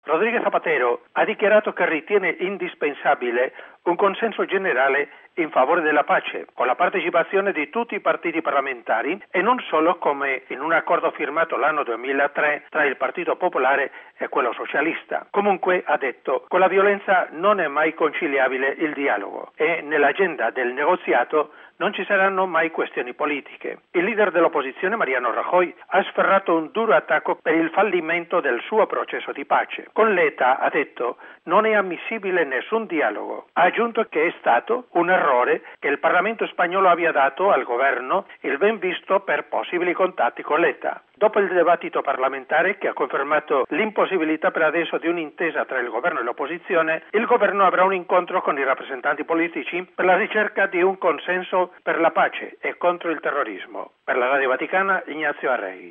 Rodríguez Zapatero ha dichiarato che ritiene indispensabile un consenso generale in favore della pace, con la partecipazione di tutti i partiti parlamentari e non solo come in un accordo firmato l'anno 2003 tra il Partito Popolare e quello socialista. Comunque, ha detto, con la violenza non è mai conciliabile il dialogo e nell'agenda del negoziato non ci saranno mai questioni politiche. Il leader dell'opposizione, Mariano Rajoy, ha sferrato un duro attacco per il fallimento del suo processo di pace. Con l'ETA, ha detto, non è ammissibile nessun dialogo. Ha aggiunto che è stato un errore che il Parlamento spagnolo abbia dato al governo il ben visto per possibili contatti con l'ETA. Dopo il dibattito parlamentare, che ha confermato l'impossibilità per adesso di un'intesa tra il governo e l'opposizione, il governo avrà un incontro con i rappresentanti politici per la ricerca di un consenso per la pace e contro il terrorismo. Per la Radio Vaticana, Ignazio Arregui.